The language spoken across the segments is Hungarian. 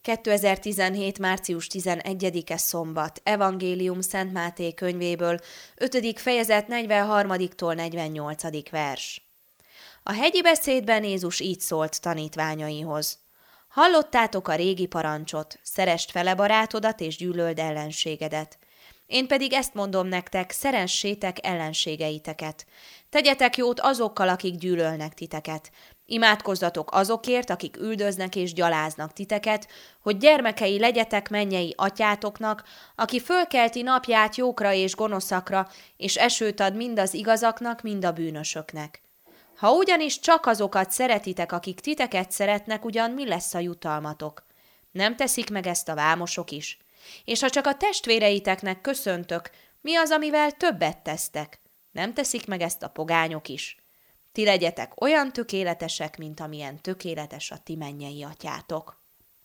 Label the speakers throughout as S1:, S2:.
S1: 2017. március 11-e szombat, Evangélium Szent Máté könyvéből, 5. fejezet 43-tól 48. vers. A hegyi beszédben Jézus így szólt tanítványaihoz. Hallottátok a régi parancsot, szeresd fele barátodat és gyűlöld ellenségedet. Én pedig ezt mondom nektek, szeressétek ellenségeiteket. Tegyetek jót azokkal, akik gyűlölnek titeket. Imádkozzatok azokért, akik üldöznek és gyaláznak titeket, hogy gyermekei legyetek mennyei atyátoknak, aki fölkelti napját jókra és gonoszakra, és esőt ad mind az igazaknak, mind a bűnösöknek. Ha ugyanis csak azokat szeretitek, akik titeket szeretnek, ugyan mi lesz a jutalmatok? Nem teszik meg ezt a vámosok is? És ha csak a testvéreiteknek köszöntök, mi az, amivel többet tesztek? Nem teszik meg ezt a pogányok is? Ti legyetek olyan tökéletesek, mint amilyen tökéletes a ti mennyei atyátok.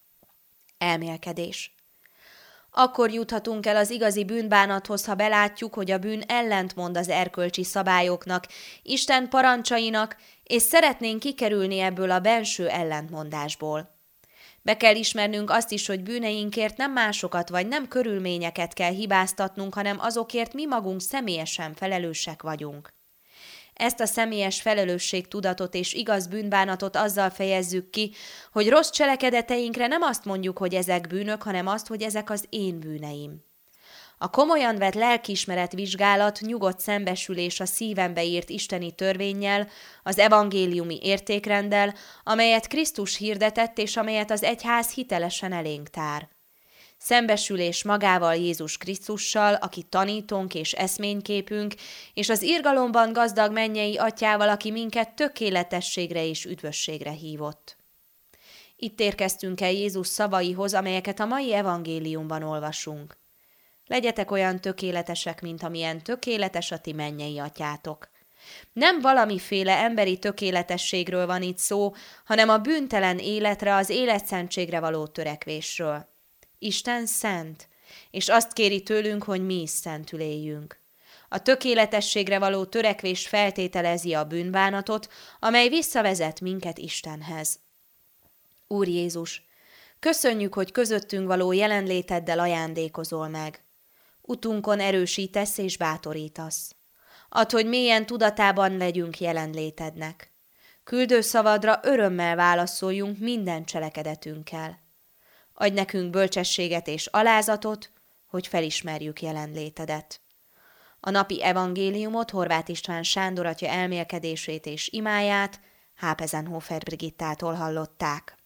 S1: Elmélkedés. Akkor juthatunk el az igazi bűnbánathoz, ha belátjuk, hogy a bűn ellentmond az erkölcsi szabályoknak, Isten parancsainak, és szeretnénk kikerülni ebből a benső ellentmondásból. Be kell ismernünk azt is, hogy bűneinkért nem másokat vagy nem körülményeket kell hibáztatnunk, hanem azokért mi magunk személyesen felelősek vagyunk. Ezt a személyes felelősségtudatot és igaz bűnbánatot azzal fejezzük ki, hogy rossz cselekedeteinkre nem azt mondjuk, hogy ezek bűnök, hanem azt, hogy ezek az én bűneim. A komolyan vett lelkiismeret vizsgálat, nyugodt szembesülés a szívembe írt isteni törvénnyel, az evangéliumi értékrenddel, amelyet Krisztus hirdetett és amelyet az egyház hitelesen elénk tár. Szembesülés magával Jézus Krisztussal, aki tanítónk és eszményképünk, és az irgalomban gazdag mennyei atyával, aki minket tökéletességre és üdvösségre hívott. Itt érkeztünk el Jézus szavaihoz, amelyeket a mai evangéliumban olvasunk. Legyetek olyan tökéletesek, mint amilyen tökéletes a ti mennyei atyátok. Nem valamiféle emberi tökéletességről van itt szó, hanem a bűntelen életre, az életszentségre való törekvésről. Isten szent, és azt kéri tőlünk, hogy mi is szentül éljünk. A tökéletességre való törekvés feltételezi a bűnbánatot, amely visszavezet minket Istenhez. Úr Jézus, köszönjük, hogy közöttünk való jelenléteddel ajándékozol meg. Utunkon erősítesz és bátorítasz. Add, hogy mélyen tudatában legyünk jelenlétednek. Küldő szavadra örömmel válaszoljunk minden cselekedetünkkel. Adj nekünk bölcsességet és alázatot, hogy felismerjük jelenlétedet. A napi evangéliumot Horváth István Sándor atya elmélkedését és imáját Hápezenhofer Brigittától hallották.